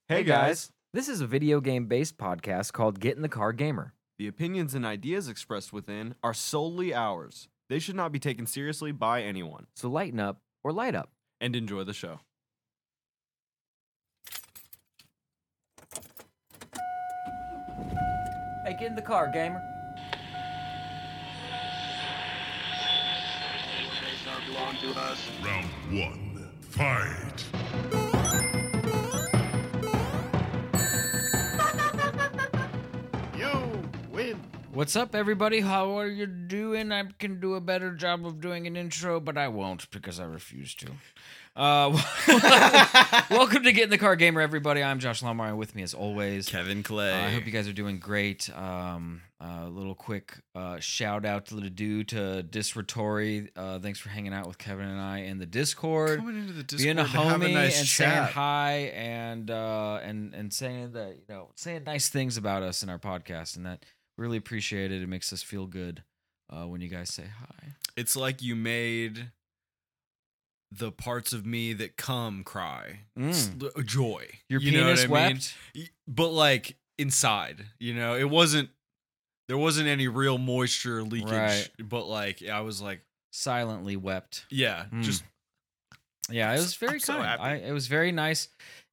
Hey guys, This is a video game based podcast called Get in the Car Gamer. the opinions and ideas expressed within are solely ours. They should not be taken seriously by anyone. So lighten up or light up. And enjoy the show. Hey, get in the car, gamer. Round one, fight. You win. What's up, everybody? How are you doing? I can do a better job of doing an intro, but I won't because I refuse to. Welcome to Get in the Car Gamer, everybody. I'm Josh Lamar, and with me, as always, Kevin Clay. I hope you guys are doing great. A little quick shout out to Disratory. Thanks for hanging out with Kevin and I in the Discord. Coming into the Discord Being a to have homie nice and chat. saying hi and saying that, saying nice things about us in our podcast, and that really appreciate it. It makes us feel good when you guys say hi. It's like you made the parts of me that come cry. Joy. Your You know what penis I mean? wept. But like inside, there wasn't any real moisture leakage. Right. But like I was like, Silently wept. yeah, Mm. just Yeah, it was very I'm so kind. happy. It was very nice.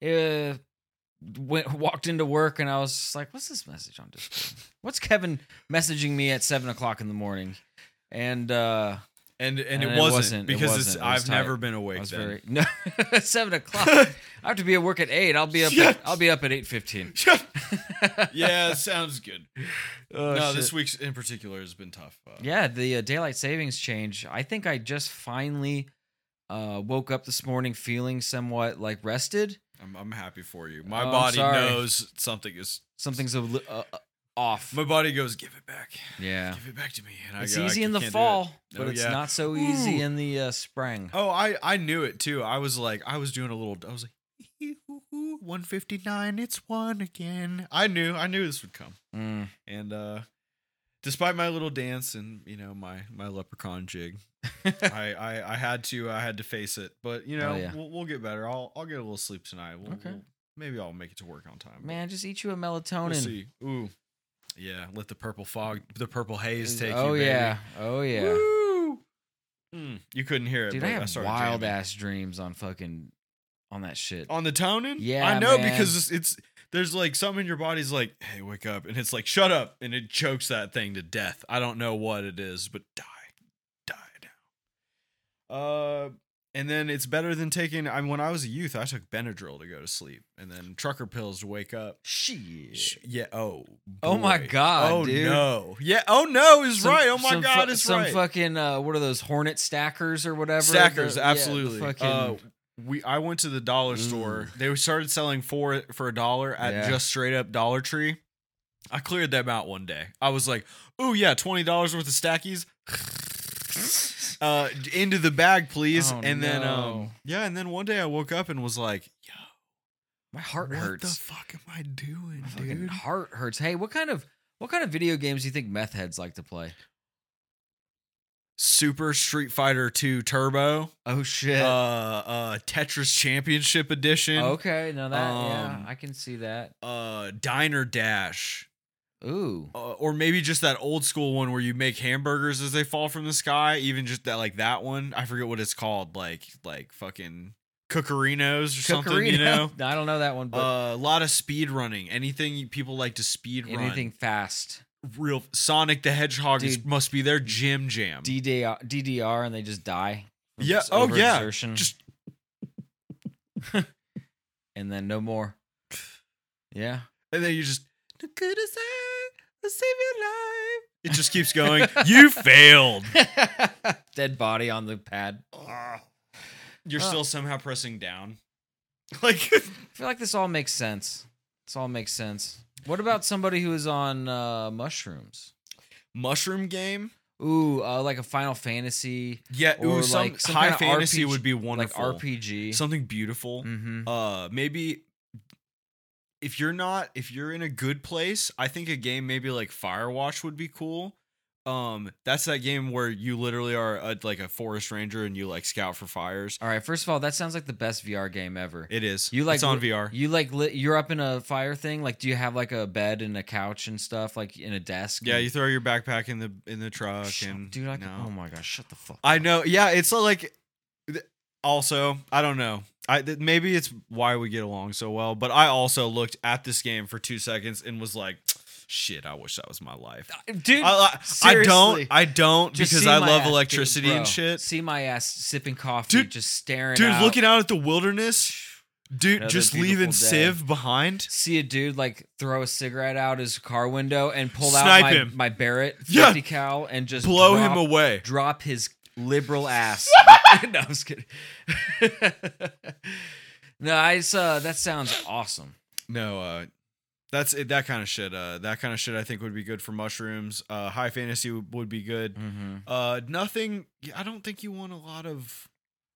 Walked into work and I was just like, "What's this message on Discord? What's Kevin messaging me at 7:00 in the morning?" And and And it it wasn't wasn't. It because wasn't. It was I've never tight. been I awake was then. very no 7:00. I have to be at work at 8. I'll be up. I'll be up at 8:15. Yeah, sounds good. Oh, no, shit. this week's in particular has been tough. Yeah, the daylight savings change. I think I just finally woke up this morning feeling somewhat like rested. I'm happy for you. My Oh, I'm body sorry. knows something is. Something's off. My body goes, give it back. Yeah. Give it back to me. And It's I go, easy I in the can't do fall, it. but Oh, it's yeah. not so easy Ooh. in the spring. Oh, I knew it too. I was like, I was doing a little. I was like, 159. It's one again. I knew this would come. Mm. And despite my little dance and my leprechaun jig, I had to face it. But Oh, yeah. we'll get better. I'll get a little sleep tonight. Okay. Maybe I'll make it to work on time. but Man, just eat you a we'll melatonin. see. Ooh, yeah. Let the purple haze take oh you. Baby. yeah, oh yeah, Woo! You couldn't hear it, dude. but I have started wild jamming. ass dreams on that shit. On the toning? Yeah, I know man. because it's there's like something in your body's like, hey, wake up, and it's like, shut up, and it chokes that thing to death. I don't know what it is, but die now. And then it's better than taking. When I was a youth, I took Benadryl to go to sleep, and then trucker pills to wake up. Shit. Yeah. Oh. Oh my boy. God, Oh dude. no. Yeah. Oh no is Some- right. Oh my some God fu- is some right. fucking what are those Hornet stackers or whatever? Stackers, The- yeah, the absolutely. fucking, I went to the dollar store. They started selling for $1 at Yeah. just straight up Dollar Tree. I cleared them out one day. I was like, "Ooh yeah, $20 worth of stackies." Into the bag, please. Oh, and then no. and then one day I woke up and was like, "Yo, my heart what hurts. the fuck am I doing, My fucking dude?" heart hurts. Hey, what kind of video games do you think meth heads like to play? Super Street Fighter 2 Turbo, Oh shit. Tetris Championship Edition, Okay, no, that yeah, um, I can see that. Diner Dash. Ooh, Or maybe just that old school one where you make hamburgers as they fall from the sky. Even just that one. I forget what it's called. Like fucking Cookerinos or something. You know. I don't know that one, but A lot of speed running. Anything people like to speed run. anything fast. Real Sonic the Hedgehog Dude. must be their jam. DDR, and they just die. from Yeah. just Oh yeah. overexertion. Just and then no more. Yeah. and then you just the good as I save your life. It just keeps going. You failed. Dead body on the pad. You're Oh. still somehow pressing down. Like I feel like this all makes sense. This all makes sense. What about somebody who is on mushrooms? mushroom game. Ooh, like a Final Fantasy. Yeah, Or some like some high kinda fantasy RPG would be Like wonderful. RPG. Something beautiful. Mm-hmm. Maybe if you're in a good place, I think a game maybe like Firewatch would be cool. That's that game where you literally are like a forest ranger and you like scout for fires. All right, first of all, that sounds like the best VR game ever. It is. You like it's on VR. You like you're up in a fire thing. Like, do you have like a bed and a couch and stuff, like in a desk? Yeah, and- you throw your backpack in the truck and dude, no. oh my gosh, shut the fuck. I know. Yeah, it's like. Also, I don't know. Maybe it's why we get along so well, but I also looked at this game for 2 seconds and was like, "Shit, I wish that was my life." Dude, I don't Just because see I my love ass, electricity bro. and shit. See my ass sipping coffee, Dude, just staring. Dude, out. looking out at the wilderness, dude, Another just beautiful leaving day. Civ behind. See a dude like throw a cigarette out his car window and pull Snipe out him. my Barrett Yeah. 50 cal and just Blow drop, him away. Drop his liberal ass. No, I was kidding. No, that sounds awesome. No, that's it. That kind of shit. That kind of shit. I think would be good for mushrooms. High fantasy would be good. Mm-hmm. Nothing. I don't think you want a lot of.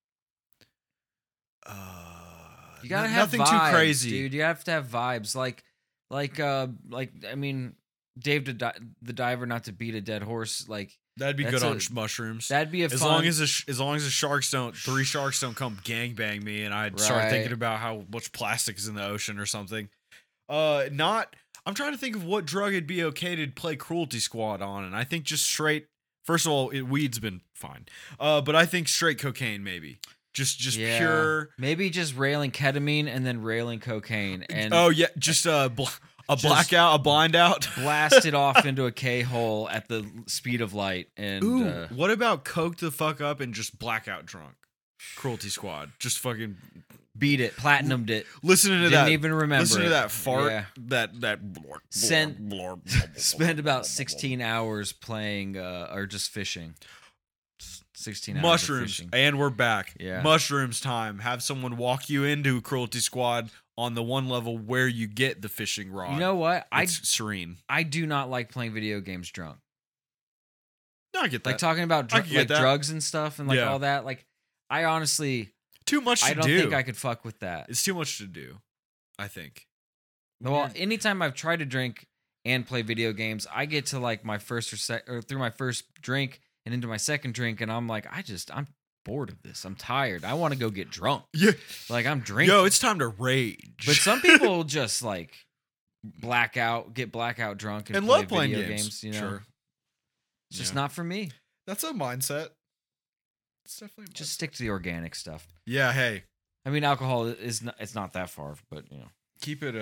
You gotta have nothing vibes, too crazy, dude. You have to have vibes, like I mean, Dave the Diver, not to beat a dead horse, like That'd be that's good on a- mushrooms. that'd be a as fun. long as the sharks don't, 3 sharks don't come gangbang me, and I start Right. thinking about how much plastic is in the ocean or something. I'm trying to think of what drug it'd be okay to play Cruelty Squad on, and I think just straight. First of all, weed's been fine, but I think straight cocaine maybe. Just Yeah. pure. Maybe just railing ketamine and then railing cocaine and Oh yeah, just a blackout, a blind out. blast it off into a K-hole at the speed of light. And Ooh, what about coke the fuck up and just blackout drunk? Cruelty Squad, just fucking beat it, platinumed it. listening to Didn't that. even remember Listen it. to that fart. Yeah. That Spend about 16 hours playing or just fishing. 16 hours of mushrooms, fishing. and we're back. Yeah. Mushrooms time. Have someone walk you into Cruelty Squad on the one level where you get the fishing rod. You know what? it's serene. I do not like playing video games drunk. No, I get that. Like talking about I can get that. drugs and stuff and like Yeah. all that. Like I honestly, Too much to I don't do. think I could fuck with that. It's too much to do. I think. Well, anytime I've tried to drink and play video games, I get to like my first or through my first drink and into my second drink, and I'm like, I'm bored of this. I'm tired. I want to go get drunk. Yeah. Like I'm drinking. Yo, it's time to rage. But some people just like get blackout drunk and and play love playing video games. You know, Sure. it's just Yeah. not for me. That's a mindset. It's definitely Just stick to the organic stuff. Yeah, hey. I mean, alcohol is not, it's not that far, but you know. Keep it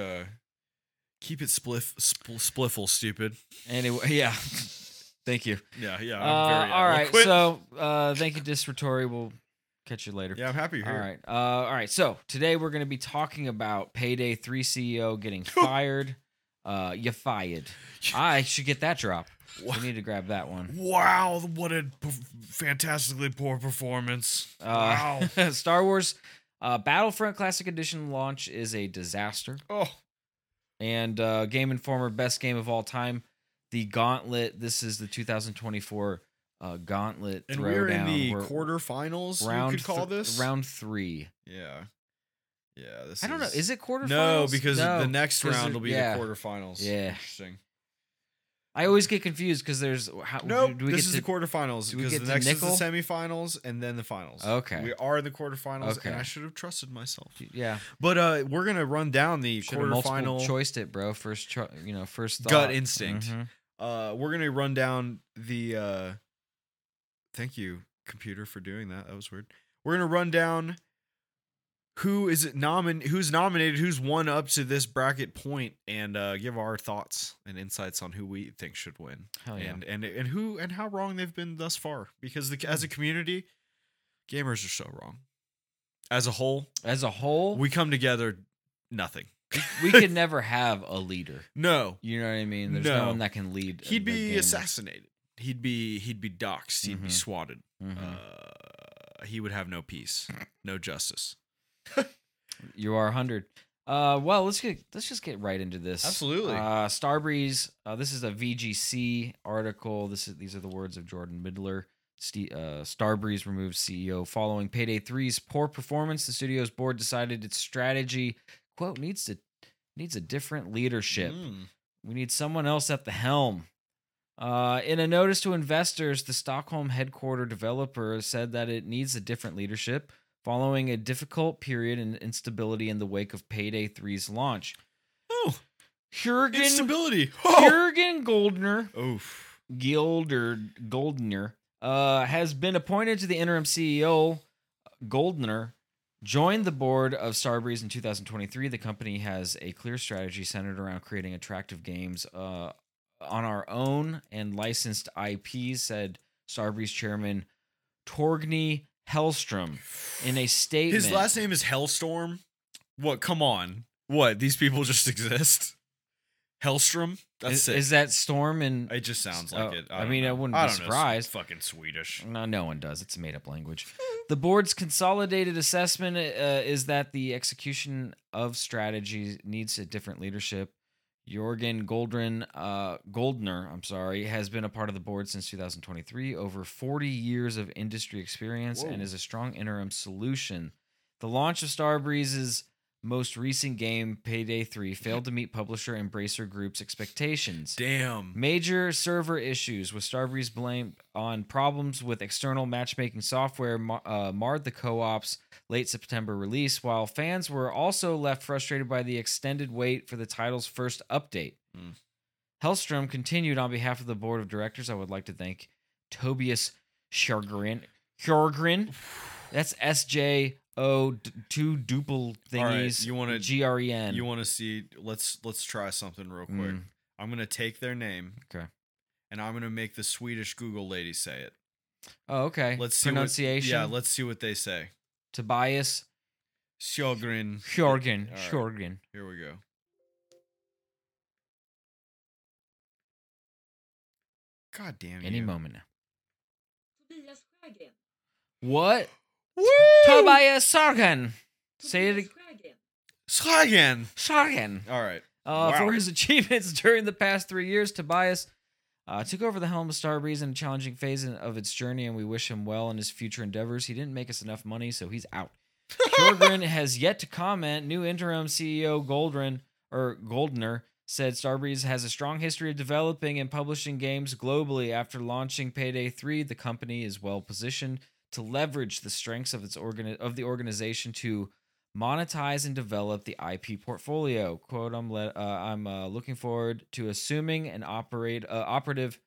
spliffle, stupid. Anyway, yeah. Thank you. Yeah, yeah. All right. So, thank you, Disratory. We'll catch you later. Yeah, I'm happy you're All here. right. All right. So today we're going to be talking about Payday 3 CEO getting fired. You fired. I should get that drop. We need to grab that one. Wow, what a fantastically poor performance. Wow. Star Wars Battlefront Classic Edition launch is a disaster. Oh, And Game Informer best game of all time, the Gauntlet. This is the 2024 Gauntlet and Throwdown. we're in the We're- quarterfinals. round you could call this round 3. Yeah, yeah. This I don't know. Is it quarterfinals? no, because the next 'cause round it- will be yeah. the quarterfinals. Yeah. Interesting. I always get confused because there's No, do we this get is to, the quarterfinals do we because get the to next nickel? is the semifinals and then the finals. Okay. we are in the quarterfinals, Okay. and I should have trusted myself. Yeah, But we're gonna run down the should have multiple quarterfinal choiced it, bro. First first thought. gut instinct. Mhm. We're gonna run down the. Thank you, computer, for doing that. That was weird. We're gonna run down who's nominated, who's won up to this bracket point, and give our thoughts and insights on who we think should win, Hell yeah. and who and how wrong they've been thus far. Because as a community, gamers are so wrong. As a whole, As a whole, we come together, nothing. we could never have a leader. No, You know what I mean? There's no No. one that can lead. he'd the be game. assassinated. He'd be doxxed. He'd be Mhm. swatted. Mhm. He would have no peace, no justice. You are 100. Well, let's just get right into this. Absolutely. Starbreeze. This is a VGC article. These are the words of Jordan Middler. Starbreeze removes CEO following Payday 3's poor performance. The studio's board decided its strategy, quote, needs a different leadership. Mm. We need someone else at the helm. In a notice to investors, the Stockholm headquarter developer said that it needs a different leadership following a difficult period and instability in the wake of Payday 3's launch. Oh, Jürgen instability. Goldner, Oof. Goldner, has been appointed to the interim CEO. Goldner joined the board of Starbreeze in 2023. The company has a clear strategy centered around creating attractive games on our own and licensed IPs, said Starbreeze chairman Torgny Hellstrom in a statement. His last name is Hellstorm. What? Come on. What? These people just exist. Hellstrom. That's sick. Is that Storm? And It just sounds like it. I mean, I wouldn't be don't know, surprised. fucking Swedish. No one does. It's a made-up language. The board's consolidated assessment is that the execution of strategy needs a different leadership. Jorgen Goldner, has been a part of the board since 2023, over 40 years of industry experience, and is a strong interim solution. The launch of Starbreeze's most recent game, Payday 3, failed to meet publisher Embracer Group's expectations. Damn. Major server issues, with Starbreeze blamed on problems with external matchmaking software, marred the co-op's late September release, while fans were also left frustrated by the extended wait for the title's first update. Hellstrom continued, on behalf of the board of directors, I would like to thank Tobias Hjorgren. That's SJ. Two duple thingies. All right, you want to GREN. You want to see? Let's try something real quick. I'm gonna take their name. Okay. And I'm gonna make the Swedish Google lady say it. Oh, okay. Let's see pronunciation. let's see what they say. Tobias Hjorgren. Hjorgen. All right, Hjorgen. Here we go. God damn you. Any moment now. Tobias Sjögren. What? Woo! Tobias Sargen. Say it again. Sjögren. Sargen. All right. For his achievements during the past 3 years, Tobias took over the helm of Starbreeze in a challenging phase of its journey, and we wish him well in his future endeavors. He didn't make us enough money, so he's out. Jorgen has yet to comment. New interim CEO Goldner said Starbreeze has a strong history of developing and publishing games globally. After launching Payday 3, the company is well positioned to leverage the strengths of the organization to monetize and develop the IP portfolio. Quote, I'm looking forward to assuming an operative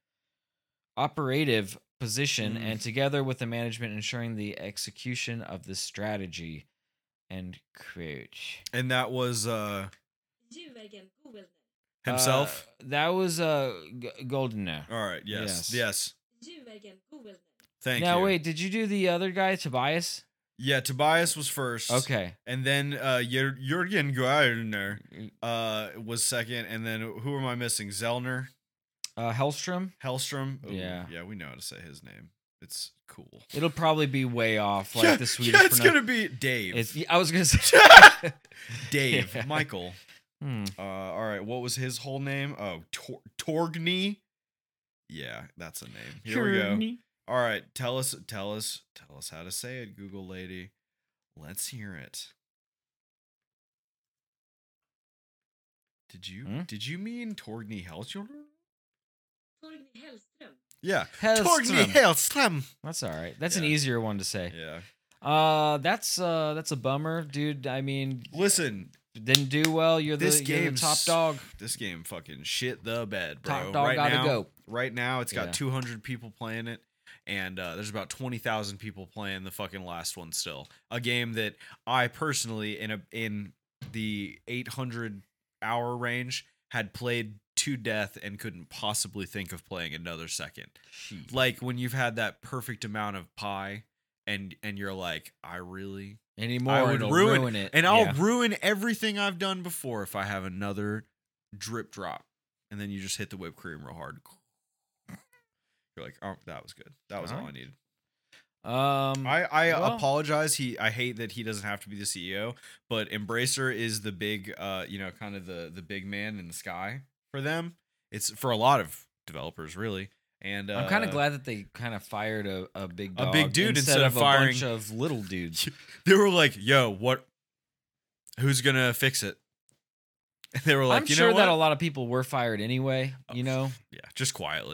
position and together with the management ensuring the execution of this strategy. End quote. And that was Jürgen Goldner. himself. That was Goldner. All right. Yes. Jürgen Goldner. Thank you. Now wait, did you do the other guy, Tobias? Yeah, Tobias was first. Okay. And then Jürgen Goldner was second. And then who am I missing? Zellner? Hellstrom? Hellstrom? Ooh, Yeah. Yeah, we know how to say his name. It's cool. It'll probably be way off, like the Swedish. Yeah, it's gonna be Dave. I was gonna say Dave. Yeah. Michael. All right. What was his whole name? Oh, Torgny. Yeah, that's a name. Here we go. All right. Tell us how to say it, Google lady. Let's hear it. Did you mean Torgny Hellstrom? Torgny Hellström. Yeah. Hellstrom. Torgny Hellstrom. That's all right. That's an Yeah. easier one to say. Yeah. That's a bummer, dude. I mean, Listen, didn't do well. You're the top dog. This game fucking shit the bed, bro. Top dog gotta go. Right now, it's got Yeah. 200 people playing it, and there's about 20,000 people playing the fucking last one still. A game that I personally, in the 800-hour range, had played to death and couldn't possibly think of playing another second. Like when you've had that perfect amount of pie, and you're like, I would It'll ruin it. and I'll Yeah. ruin everything I've done before if I have another drip drop, and then you just hit the whipped cream real hard. You're like, oh, that was good. That was all I needed. I well- apologize. I hate that he doesn't have to be the CEO, but Embracer is the big, kind of the big man in the sky for them. It's for a lot of developers, really. And I'm kind of glad that they kind of fired a big dog, big dude instead of firing a bunch of little dudes. they were like, "Yo, who's gonna fix it?" And they were like, I'm "You sure know that what? a lot of people were fired anyway. You know, Yeah, just quietly.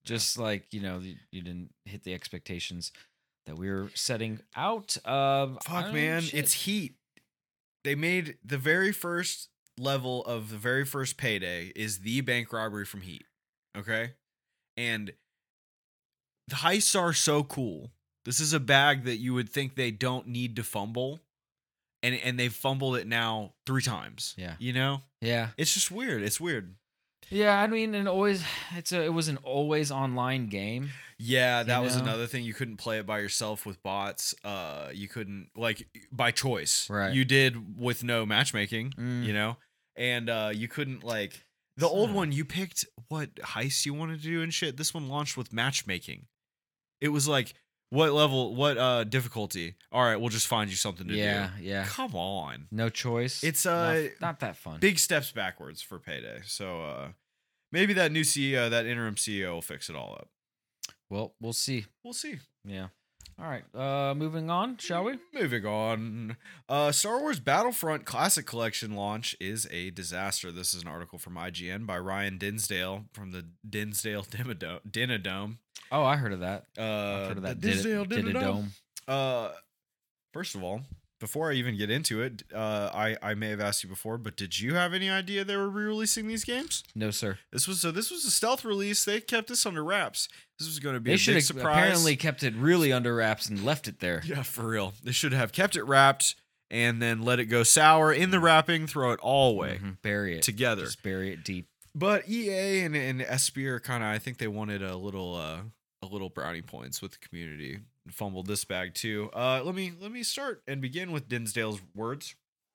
Just like, you didn't hit the expectations that we were setting out. Fuck, man, it's Heat. They made the very first level of the very first Payday is the bank robbery from Heat. Okay? And the heists are so cool. This is a bag that you would think they don't need to fumble. And they've fumbled it now 3 times. Yeah. You know? Yeah. It's just weird. It's weird. Yeah, I mean, and always it was an always online game. Yeah, that was know? another thing. You couldn't play it by yourself with bots. You couldn't, like, by choice. Right. You did with no matchmaking, Mm. you know? And you couldn't, like, the old one, you picked what heist you wanted to do and shit. This one launched with matchmaking. It was like, what level, what difficulty? All right, we'll just find you something to do. Yeah. Come on. No choice. It's not that fun. big steps backwards for Payday. So maybe that new CEO, that interim CEO will fix it all up. Well, we'll see. We'll see. Yeah. All right. Moving on, shall we? Moving on. Star Wars Battlefront Classic Collection launch is a disaster. This is an article from IGN by Ryan Dinsdale from the Dinsdale Dinadome. Oh, I heard of that. I've Heard of that. The Dinsdale Did a Dinadome. dome. First of all, before I even get into it, I may have asked you before, but did you have any idea they were re-releasing these games? No, sir. This was a stealth release. They kept this under wraps. This was going to be They a should big have surprise. apparently kept it really under wraps and left it there. Yeah, for real. They should have kept it wrapped and then let it go sour in the wrapping, throw it all away Mhm. Bury it together. Just bury it deep. But EA and Espire kind of, I think they wanted a little brownie points with the community. Fumbled this bag too. Let me start and begin with Dinsdale's words.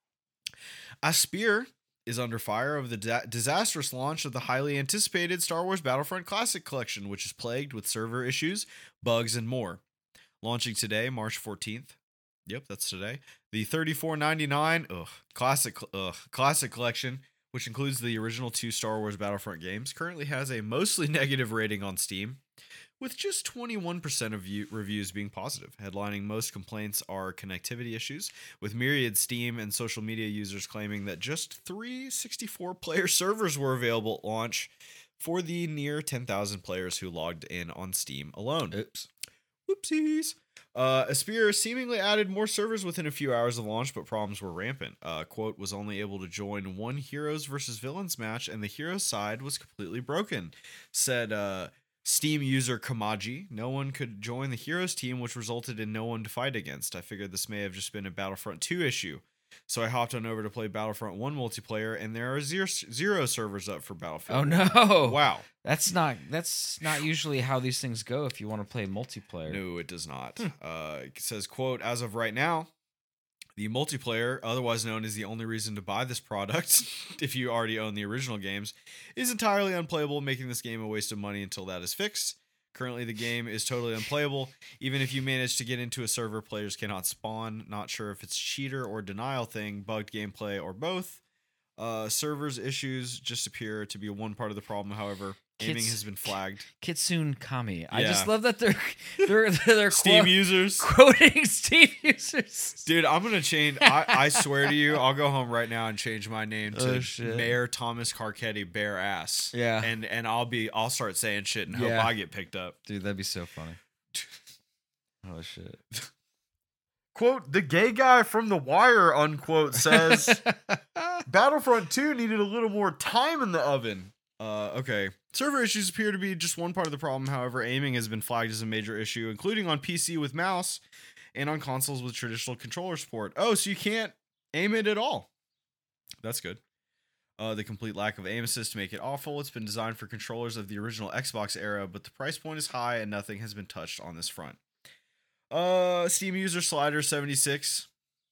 Espire is under fire of the disastrous launch of the highly anticipated Star Wars Battlefront Classic Collection, which is plagued with server issues, bugs, and more. Launching today, March 14th. Yep, that's today. The $34.99 Classic Collection, which includes the original 2 Star Wars Battlefront games, currently has a mostly negative rating on Steam, with just 21% of reviews being positive. Headlining most complaints are connectivity issues, with myriad Steam and social media users claiming that just 3 64-player servers were available at launch for the near 10,000 players who logged in on Steam alone. Oops. Whoopsies. Espire seemingly added more servers within a few hours of launch, but problems were rampant. Quote, was only able to join one Heroes versus Villains match, and the Heroes side was completely broken, said Steam user Kamaji. No one could join the Heroes team, which resulted in no one to fight against. I figured this may have just been a Battlefront 2 issue. So I hopped on over to play Battlefront 1 multiplayer, and there are zero servers up for Battlefield. Oh no! Wow. That's not usually how these things go if you want to play multiplayer. No, it does not. It says, quote, as of right now, the multiplayer, otherwise known as the only reason to buy this product, if you already own the original games, is entirely unplayable, making this game a waste of money until that is fixed. Currently, the game is totally unplayable. Even if you manage to get into a server, players cannot spawn. Not sure if it's cheater or denial thing, bugged gameplay, or both. Servers issues just appear to be one part of the problem. However, aiming has been flagged. Kitsune Kami. I Yeah. just love that they're Steam users. quoting Steam users. Dude, I'm gonna change. I swear to you, I'll go home right now and change my name Oh, to shit. Mayor Thomas Carcetti Bare Ass. Yeah. and I'll start saying shit and hope Yeah. I get picked up. Dude, that'd be so funny. Oh shit. Quote, the gay guy from The Wire, unquote, says Battlefront 2 needed a little more time in the oven. Okay. Server issues appear to be just one part of the problem. However, aiming has been flagged as a major issue, including on PC with mouse and on consoles with traditional controller support. Oh, so you can't aim it at all. That's good. The complete lack of aim assist to make it awful. It's been designed for controllers of the original Xbox era, but the price point is high and nothing has been touched on this front. Steam user Slider 76.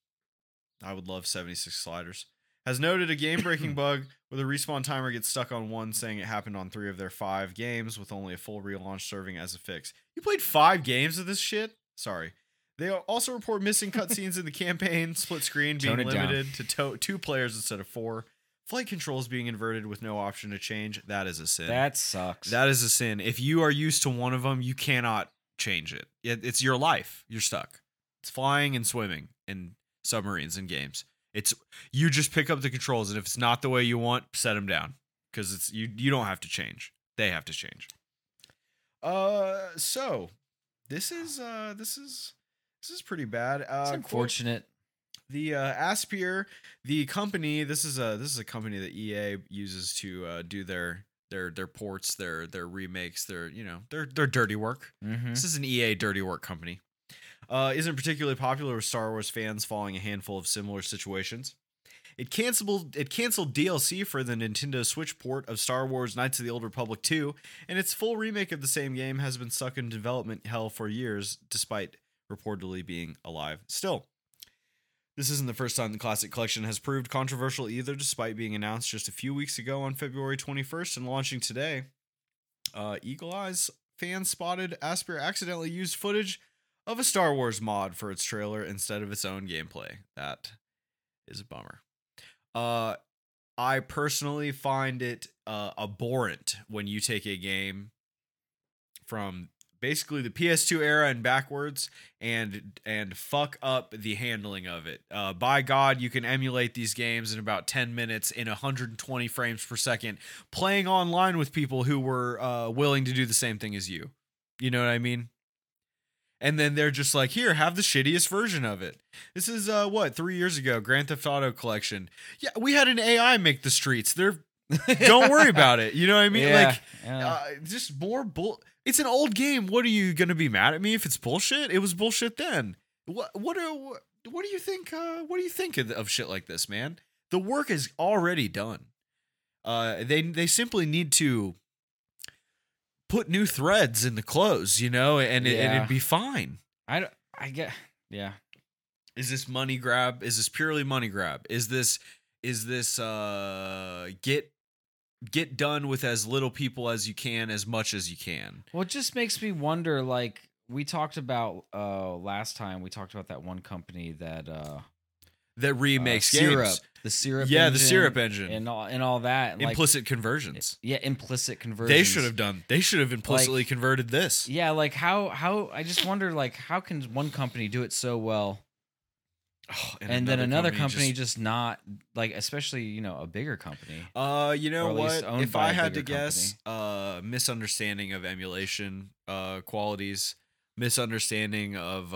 I would love 76 sliders. Has noted a game-breaking bug where the respawn timer gets stuck on 1, saying it happened on 3 of their 5 games, with only a full relaunch serving as a fix. You played 5 games of this shit? Sorry. They also report missing cutscenes in the campaign, split screen being Tone it down. limited to 2 players instead of 4, flight controls being inverted with no option to change. That is a sin. That sucks. That is a sin. If you are used to one of them, you cannot change it. It's your life. You're stuck. It's flying and swimming in submarines and games. It's you just pick up the controls, and if it's not the way you want, set them down, because it's you don't have to change. They have to change. So this is pretty bad. It's Quote, unfortunate. the Aspyr, the company, this is a company that EA uses to do their ports, their remakes, their dirty work. Mm-hmm. This is an EA dirty work company. Isn't particularly popular with Star Wars fans following a handful of similar situations. It canceled DLC for the Nintendo Switch port of Star Wars Knights of the Old Republic 2, and its full remake of the same game has been stuck in development hell for years, despite reportedly being alive still. This isn't the first time the Classic Collection has proved controversial either, despite being announced just a few weeks ago on February 21st and launching today. Eagle Eyes fans spotted Aspyr accidentally used footage of a Star Wars mod for its trailer instead of its own gameplay. That is a bummer. I personally find it abhorrent when you take a game from basically the PS2 era and backwards and fuck up the handling of it. By God, you can emulate these games in about 10 minutes in 120 frames per second, playing online with people who were willing to do the same thing as you. You know what I mean? And then they're just like, here, have the shittiest version of it. This is 3 years ago, Grand Theft Auto Collection. Yeah, we had an AI make the streets. Don't worry about it. You know what I mean? Yeah, Just more bull. It's an old game. What are you gonna be mad at me if it's bullshit? It was bullshit then. What do you think? What do you think of shit like this, man? The work is already done. They simply need to put new threads in the clothes, and it'd be fine. I get. Yeah. Is this money grab? Is this purely money grab? Is this get done with as little people as you can, as much as you can? Well, it just makes me wonder. Like we talked about last time, we talked about that one company that remakes syrup, games. the syrup, Yeah, engine the syrup engine and all that. And implicit conversions. Implicit conversions. They should have implicitly converted this. Yeah, like how I just wonder, like, how can one company do it so well, and then another company just not, like, especially a bigger company. You know or at least what? owned If by I a had to bigger guess, misunderstanding of emulation qualities, misunderstanding of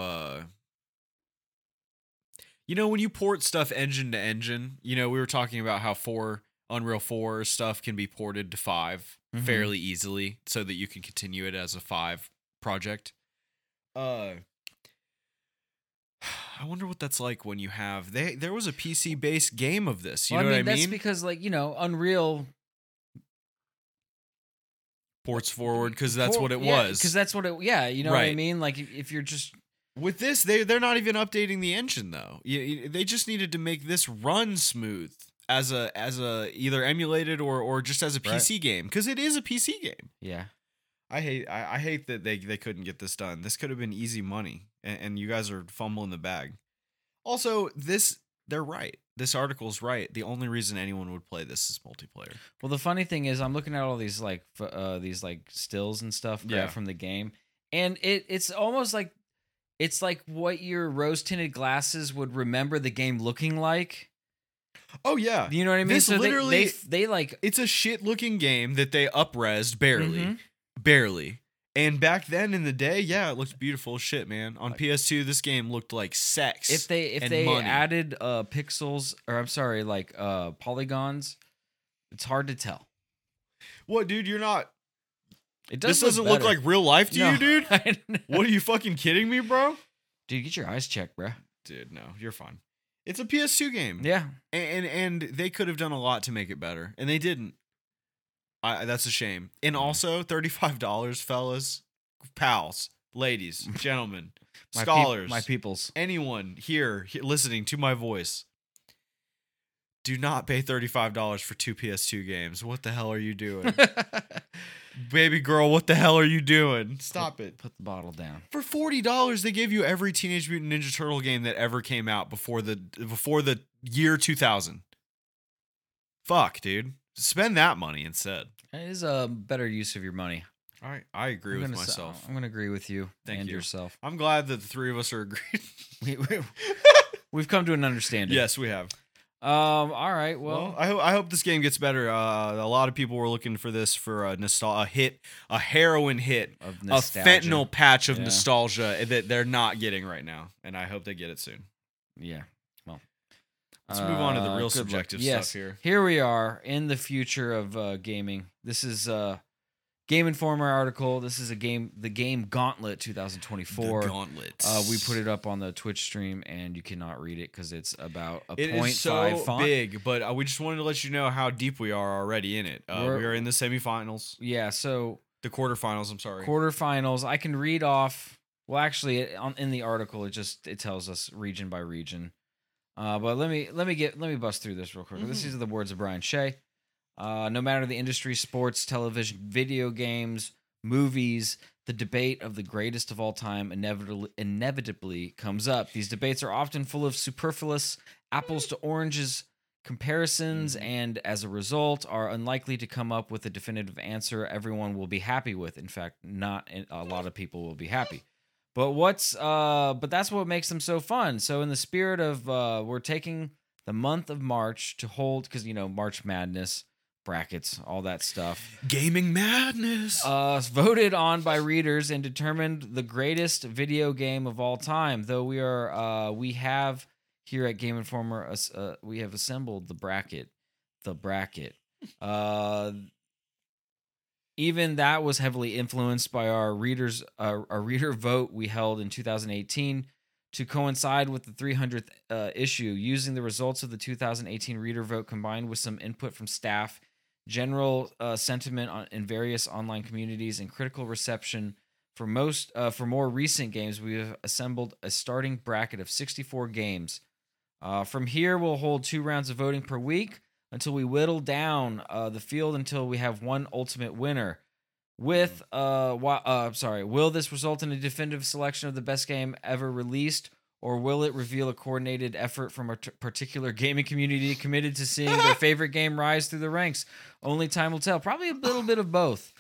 when you port stuff engine to engine, we were talking about how Unreal 4 stuff can be ported to 5 fairly easily so that you can continue it as a 5 project. I wonder what that's like when you have there was a PC based game of this. You know what I mean? That's because Unreal ports forward because that's what it was. Because that's what it. Yeah, you know what I mean. Like if you're just with this, they're not even updating the engine though. They just needed to make this run smooth as a either emulated or just as a PC game, because it is a PC game. Yeah. I hate that they couldn't get this done. This could have been easy money, and you guys are fumbling the bag. Also, they're right. This article's right. The only reason anyone would play this is multiplayer. Well, the funny thing is, I'm looking at all these stills and stuff from the game, and it's almost like it's like what your rose tinted glasses would remember the game looking like. Oh yeah, you know what I mean. This so literally, they like it's a shit looking game that they up-resed barely. And back then in the day, yeah, it looked beautiful as shit, man. On PS2, this game looked like sex. If they money. added pixels, or I'm sorry, like polygons, it's hard to tell. What, dude? You're not. This doesn't look like real life to you, dude. What, are you fucking kidding me, bro? Dude, get your eyes checked, bro. Dude, no, you're fine. It's a PS2 game. Yeah, and they could have done a lot to make it better, and they didn't. That's a shame. And also, $35, fellas, pals, ladies, gentlemen, scholars, my peoples, anyone here listening to my voice. Do not pay $35 for 2 PS2 games. What the hell are you doing? Baby girl, what the hell are you doing? Stop it. Put the bottle down. For $40, they gave you every Teenage Mutant Ninja Turtle game that ever came out before the year 2000. Fuck, dude. Spend that money instead. It is a better use of your money. I agree with myself. I'm going to agree with you and yourself. I'm glad that the three of us are agreed. We've come to an understanding. Yes, we have. All right. Well, Well, I hope this game gets better. A lot of people were looking for this for a hit, a heroin hit, of a nostalgia. fentanyl patch of Yeah. nostalgia that they're not getting right now, and I hope they get it soon. Yeah. Well, Let's move on to the real good luck. subjective Yes, stuff here. Here we are in the future of gaming. This is Game Informer article. This is the game Gauntlet 2024. The Gauntlet. We put it up on the Twitch stream, and you cannot read it because it's about a It 0.5 is so font. big, but we just wanted to let you know how deep we are already in it. We We're- are in the semifinals, Yeah, so the quarterfinals. I'm sorry. quarterfinals. I can read off. Well, actually, in the article, it tells us region by region. But let me bust through this real quick. Mm-hmm. These are the words of Brian Shea. No matter the industry, sports, television, video games, movies, the debate of the greatest of all time inevitably comes up. These debates are often full of superfluous apples to oranges comparisons, and as a result, are unlikely to come up with a definitive answer everyone will be happy with. In fact, not a lot of people will be happy. But that's what makes them so fun. So in the spirit of we're taking the month of March to hold, because March Madness, brackets, all that stuff. Gaming madness. Voted on by readers and determined the greatest video game of all time. Though we have here at Game Informer, we have assembled the bracket. Even that was heavily influenced by our reader vote we held in 2018 to coincide with the 300th issue. Using the results of the 2018 reader vote combined with some input from staff, general sentiment in various online communities, and critical reception for more recent games, we have assembled a starting bracket of 64 games. From here, we'll hold 2 rounds of voting per week until we whittle down the field until we have one ultimate winner. Will this result in a definitive selection of the best game ever released, or will it reveal a coordinated effort from a particular gaming community committed to seeing their favorite game rise through the ranks? Only time will tell. Probably a little bit of both.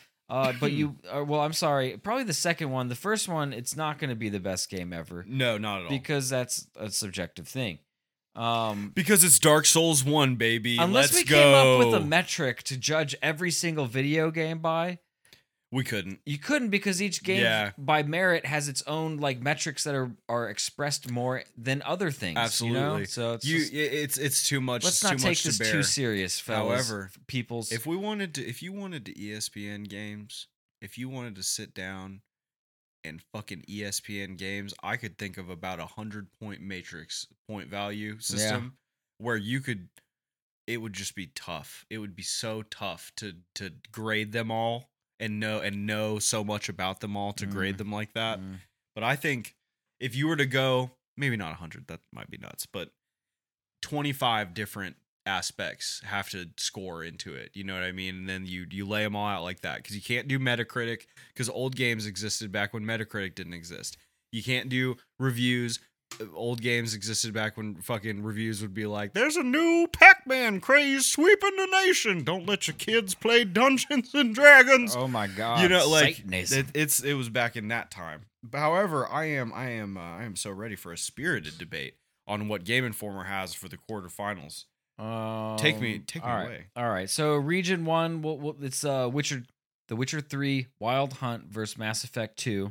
I'm sorry. Probably the second one. The first one, it's not going to be the best game ever No, not at all. because that's a subjective thing. Because it's Dark Souls 1, baby. Unless Let's we came up go. with a metric to judge every single video game by, We couldn't. you couldn't, because each game Yeah. by merit has its own metrics that are expressed more than other things. Absolutely. So it's It's too much. let's it's not too take much this to bear. too serious, fellas. However, people's if you wanted to ESPN games, if you wanted to sit down and fucking ESPN games, I could think of about 100-point matrix point value system where it would just be tough. It would be so tough to grade them all and know so much about them all to grade them like that. But I think if you were to go, maybe not 100, that might be nuts, but 25 different aspects have to score into it. You know what I mean? And then you lay them all out like that, because you can't do Metacritic, because old games existed back when Metacritic didn't exist. You can't do reviews. Old games existed back when fucking reviews would be like, "There's a new Pac-Man craze sweeping the nation. Don't let your kids play Dungeons and Dragons." oh my god, You know, like Satanism. it was back in that time. But however, I am so ready for a spirited debate on what Game Informer has for the quarterfinals. Take me all right. away. All right. So region 1, it's The Witcher 3 Wild Hunt versus Mass Effect 2.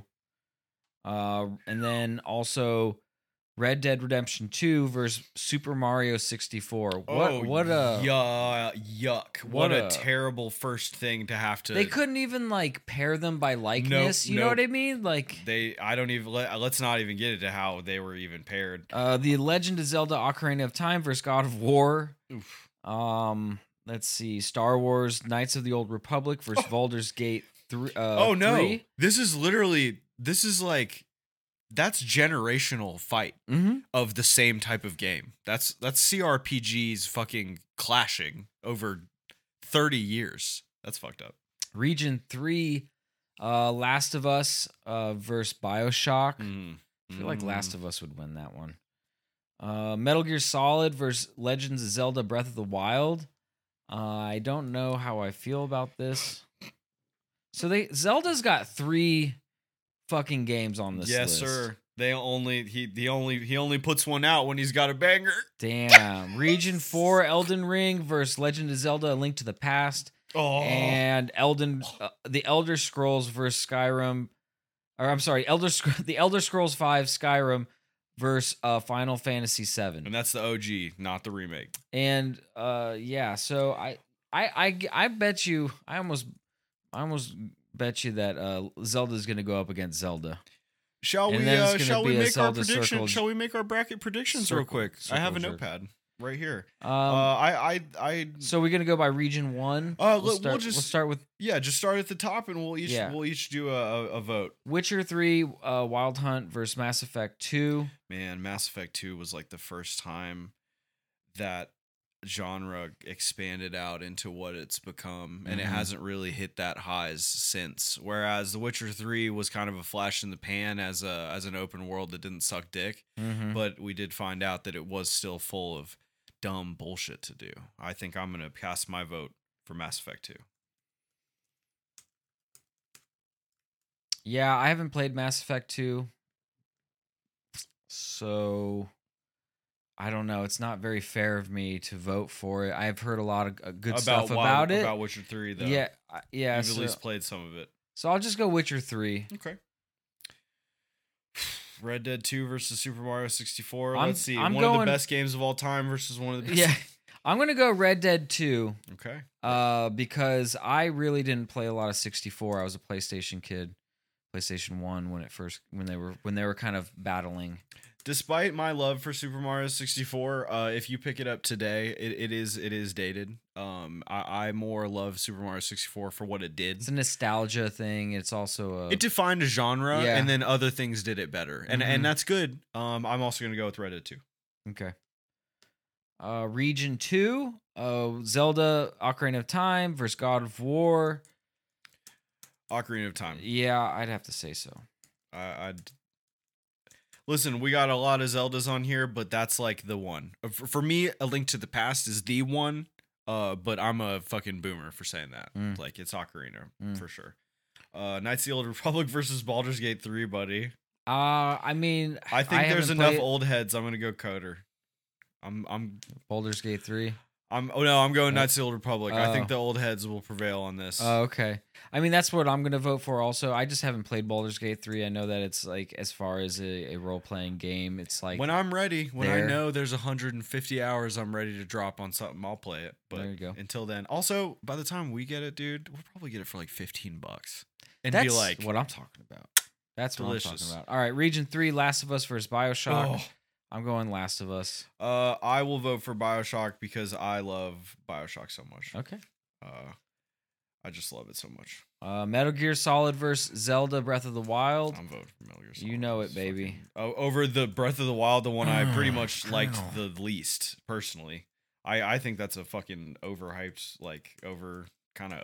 And then also Red Dead Redemption 2 versus Super Mario 64. What a yuck. What what a a- terrible first thing to have to They couldn't even pair them by likeness. You know nope. what I mean? Let's not even get into how they were even paired. The Legend of Zelda: Ocarina of Time versus God of War. Oof. Let's see. Star Wars: Knights of the Old Republic versus Baldur's Gate 3. Oh no. 3. That's generational fight Mm-hmm. of the same type of game. That's CRPGs fucking clashing over 30 years. That's fucked up. Region 3, Last of Us versus BioShock. I feel like Last of Us would win that one. Metal Gear Solid versus Legends of Zelda Breath of the Wild. I don't know how I feel about this. So Zelda's got 3 fucking games on this Yes, list. sir. They only he only puts one out when he's got a banger. Damn. Region 4, Elden Ring versus Legend of Zelda: A Link to the Past. Oh, And the Elder Scrolls versus Skyrim. Or I'm sorry, the Elder Scrolls 5 Skyrim versus Final Fantasy 7. and that's the OG, not the remake. And yeah, so I bet you I almost bet you that Zelda's gonna go up against Zelda. Shall And we? then it's gonna Shall we be a make our Zelda predictions? circle- Shall we make our bracket predictions real circle- quick? I have a circle jerk. notepad right here. I I so we're gonna go by region 1. we'll we'll just- start with yeah, just start at the top, and we'll Yeah. each do a vote. Witcher 3, Wild Hunt versus Mass Effect 2. Man, Mass Effect 2 was like the first time that genre expanded out into what it's become, and it Mhm. hasn't really hit that highs since. Whereas The Witcher 3 was kind of a flash in the pan as an open world that didn't suck dick, Mm-hmm. but we did find out that it was still full of dumb bullshit to do. I think I'm going to cast my vote for Mass Effect 2. Yeah, I haven't played Mass Effect 2. So I don't know. It's not very fair of me to vote for it. I've heard a lot of good stuff about it. About Witcher 3 though. Yeah, yeah. You've So, at least played some of it. so I'll just go Witcher 3. Okay. Red Dead 2 versus Super Mario 64. I'm- Let's see. I'm one of going- the best games of all time versus one of the best. Yeah, I'm gonna go Red Dead 2. Okay. Because I really didn't play a lot of 64. I was a PlayStation kid, PlayStation 1 when they were kind of battling. Despite my love for Super Mario 64, if you pick it up today, it is dated. I more love Super Mario 64 for what it did. It's a nostalgia thing. It's also a It defined a genre, Yeah. and then other things did it better, and Mhm. that's good. I'm also gonna go with Red Dead 2. okay. Region 2, Zelda: Ocarina of Time versus God of War. Ocarina of Time. Yeah, I'd have to say so. I'd listen. We got a lot of Zeldas on here, but that's like the one for me. A Link to the Past is the one. But I'm a fucking boomer for saying that. Mm. Like it's Ocarina Mm. for sure. Knights of the Old Republic versus Baldur's Gate 3, buddy. I mean, I think there's haven't enough played old heads. I'm gonna go Coder. I'm Baldur's Gate 3. I'm going Knights of the Old Republic. I think Oh. the old heads will prevail on this. Oh, okay. I mean, that's what I'm gonna vote for. Also, I just haven't played Baldur's Gate 3. I know that it's like as far as a role playing game, it's like when I'm ready, when I there. know there's 150 hours I'm ready to drop on something, I'll play it. But There you go. until then, also by the time we get it, dude, we'll probably get it for like $15 and that's be like, what I'm talking about. That's what I'm delicious. talking about. All right, Region 3, Last of Us versus BioShock. oh. I'm going Last of Us. I will vote for BioShock because I love BioShock so much. Okay. I just love it so much. Metal Gear Solid versus Zelda: Breath of the Wild. I'm voting for Metal Gear You Solid. know it, It's baby. over the Breath of the Wild, the one I pretty much liked Colonel. the least personally. I think that's a fucking overhyped, like kind of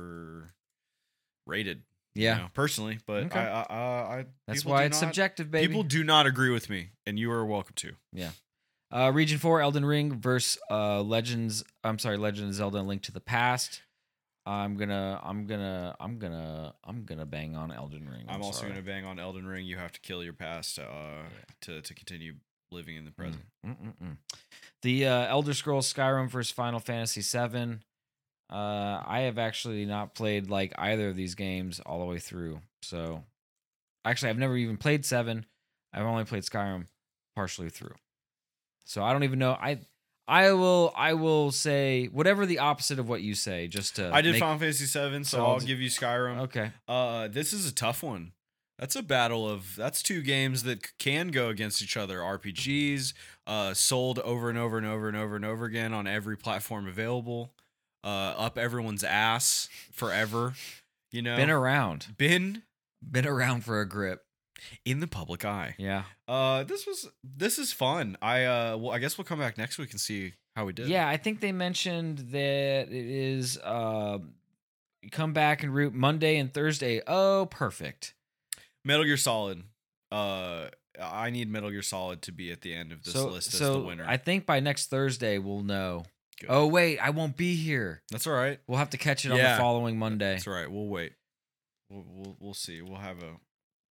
overrated. Yeah. Personally, but Okay. I That's people why do it's not- subjective, baby. People do not agree with me, and you are welcome to. Region 4, Elden Ring versus Legend of Zelda: A Link to the Past. I'm gonna bang on Elden Ring. I'm also sorry. gonna bang on Elden Ring. You have to kill your past to continue living in the present. The Elder Scrolls Skyrim versus Final Fantasy 7. I have actually not played like either of these games all the way through. So actually I've never even played 7. I've only played Skyrim partially through. So I don't even know. I will say whatever the opposite of what you say just to I did make- Final Fantasy 7, so so I'll I'll give you Skyrim. Okay. This is a tough one. That's a battle of that's two games that can go against each other. RPGs, sold over and over and over and over and over again on every platform available. Up everyone's ass forever. You know, Been around for a grip. in the public eye. Yeah. This is fun. I guess we'll come back next week and see how we did. Yeah, I think they mentioned that it is come back and root Monday and Thursday. Oh, perfect. Metal Gear Solid. I need Metal Gear Solid to be at the end of this list as the winner. I think by next Thursday we'll know. Good. Oh wait, I won't be here. That's all right. We'll have to catch it on Yeah. the following Monday. That's all right. We'll wait. We'll see. We'll have a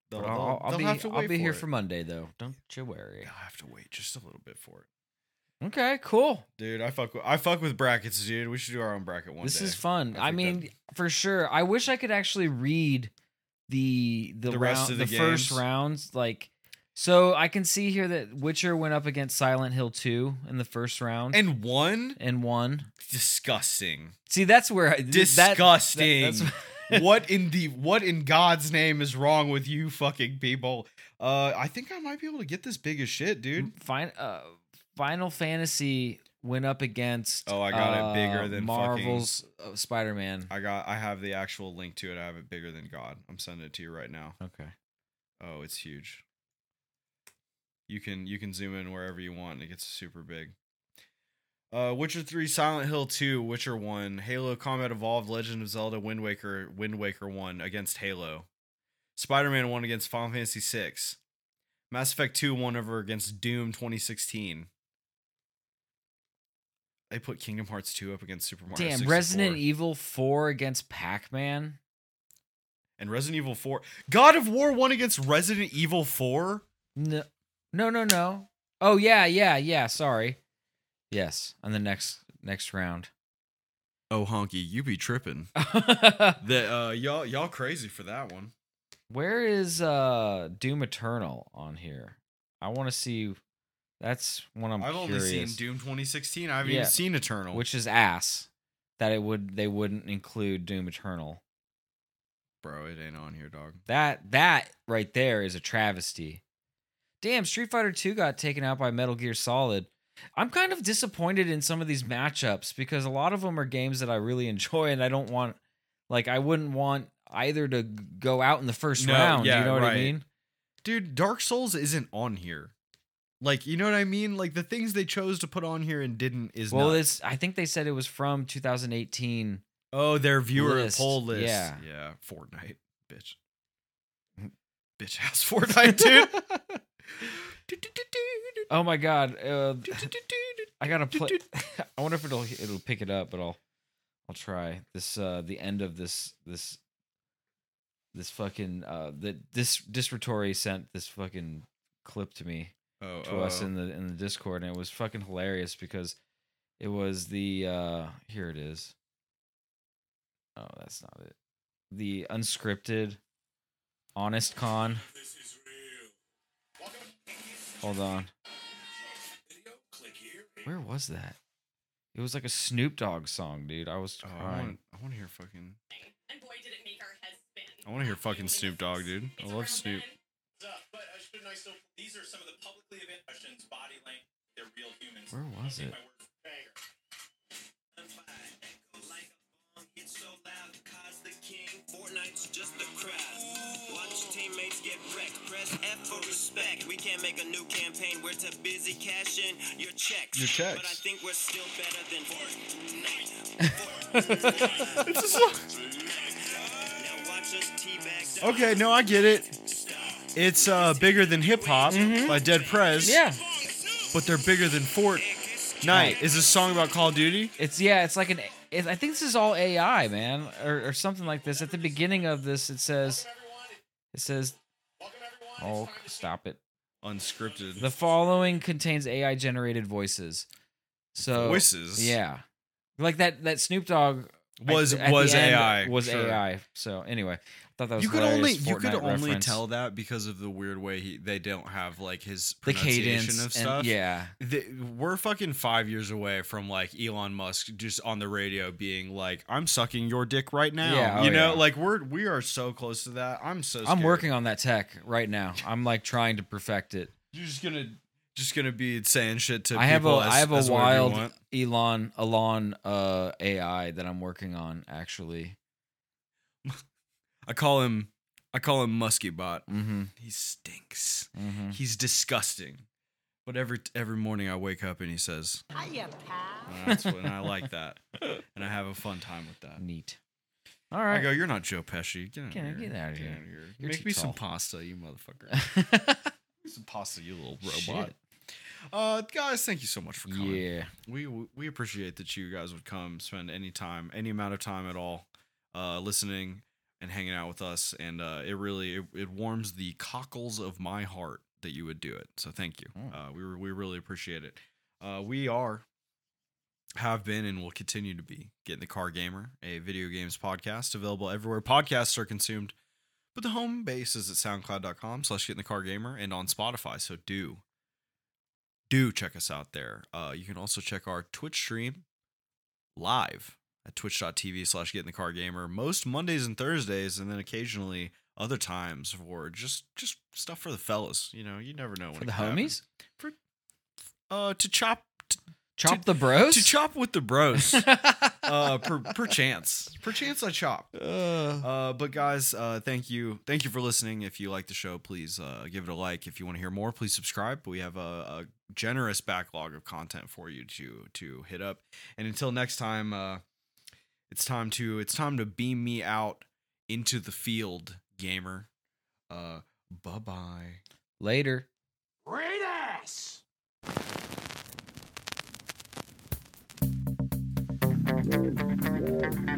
They'll, But they'll- I'll they'll be have to I'll wait be here it. for Monday though. Don't you worry. They'll have to wait just a little bit for it. Okay, cool. Dude, I fuck with brackets, dude. We should do our own bracket one This day. is fun. I I think mean, for sure. I wish I could actually read the The rest round, of the the first games? rounds. Like, so I can see here that Witcher went up against Silent Hill 2 in the first round And one and won. disgusting. See, that's where Disgusting. that's what in God's name is wrong with you fucking people? I think I might be able to get this big as shit, dude. Final Fantasy went up against. Oh, I got it bigger than Marvel's Spider-Man. I have the actual link to it. I have it bigger than God. I'm sending it to you right now. Okay. Oh, it's huge. You can zoom in wherever you want and it gets super big. Witcher 3, Silent Hill 2, Witcher 1, Halo Combat Evolved, Legend of Zelda, Wind Waker 1 against Halo. Spider-Man 1 against Final Fantasy 6. Mass Effect 2 won over against Doom 2016. They put Kingdom Hearts 2 up against Super Mario Damn, 64. Resident Evil 4 against Pac-Man. And Resident Evil 4. God of War 1 against Resident Evil 4? No. Oh yeah. Sorry. Yes, on the next round. Oh, honky, you be tripping. Y'all crazy for that one. Where is Doom Eternal on here? I want to see. That's one I'm I've curious. only seen Doom 2016. I haven't Yeah. even seen Eternal. Which is ass. That they wouldn't include Doom Eternal. Bro, it ain't on here, dog. That right there is a travesty. Damn, Street Fighter 2 got taken out by Metal Gear Solid. I'm kind of disappointed in some of these matchups because a lot of them are games that I really enjoy and I don't want, like, I wouldn't want either to go out in the first round. yeah, you know what I right. mean? Dude, Dark Souls isn't on here. Like, you know what I mean? Like, the things they chose to put on here and didn't is Well, nuts. I think they said it was from 2018. Oh, their viewer list. poll list. Yeah. Yeah, Fortnite, bitch. Bitch ass Fortnite, dude. Oh my god. I gotta play. I wonder if it'll pick it up, but I'll try this. The end of this fucking this Disratory sent this fucking clip to me to us in the Discord, and it was fucking hilarious because it was the here it is. Oh, that's not it. The unscripted Honest Con. Hold on. Where was that? It was like a Snoop Dogg song, dude. I was crying. I want to hear fucking. And boy, did it make our heads spin. I want to hear fucking Snoop Dogg, dude. I love Snoop. But shouldn't I still? These are some of the publicly available questions. Body length. They're real humans. Where was it? My word for banger. Fortnite's just a craft. Watch teammates get wrecked. Press F for respect. We can't make a new campaign. We're too busy cashing your checks. Your checks. But I think we're still better than Fortnite. It's a song. Now watch us teabag. Okay, no, I get it. It's bigger than hip hop by Dead Prez. Yeah. But they're bigger than Fortnite. Is this a song about Call of Duty? It's like an. I think this is all AI, man, or something like this. At the beginning of this, it says, "Oh, stop it." Unscripted. The following contains AI generated voices. So Voices? yeah, like that Snoop Dogg Was at the end AI. was sure. AI. So anyway, I thought that was You could hilarious only Fortnite reference. tell that because of the weird way they don't have like his the pronunciation cadence of stuff. and, yeah. We're fucking 5 years away from like Elon Musk just on the radio being like, "I'm sucking your dick right now." Yeah, you oh, know, yeah. like we are so close to that. I'm so. Scared. I'm working on that tech right now. I'm like trying to perfect it. You're just gonna be saying shit to I have people. I have a as whatever you wild want. Elon AI that I'm working on actually. I call him Musky Bot. Mm-hmm. He stinks. Mm-hmm. He's disgusting. But every morning I wake up and he says, Hiya, pal. That's when I like that, and I have a fun time with that. Neat. All I right. go, "You're not Joe Pesci. Get out Get- of here. get outta here. Outta here. You're Make too me some tall." pasta, you motherfucker. Make me some pasta, you little robot." Shit. Guys, thank you so much for coming. Yeah. We appreciate that you guys would come, spend any time, any amount of time at all, listening. and hanging out with us, and it warms the cockles of my heart that you would do it. So thank you. We really appreciate it. We have been and will continue to be Get in the Car Gamer, a video games podcast available everywhere podcasts are consumed. But the home base is at soundcloud.com/getinthecargamer and on Spotify. So do check us out there. You can also check our Twitch stream live at twitch.tv/getinthecargamer most Mondays and Thursdays, and then occasionally other times for just stuff for the fellas. You know, you never know when For it the could happen. homies? To chop Chop the bros? to chop with the bros. Perchance I chop. But guys, thank you for listening. If you like the show, please give it a like. If you want to hear more, please subscribe. We have a generous backlog of content for you to hit up. And until next time, it's time to beam me out into the field, gamer. Bye-bye. Later. Great ass! Yeah.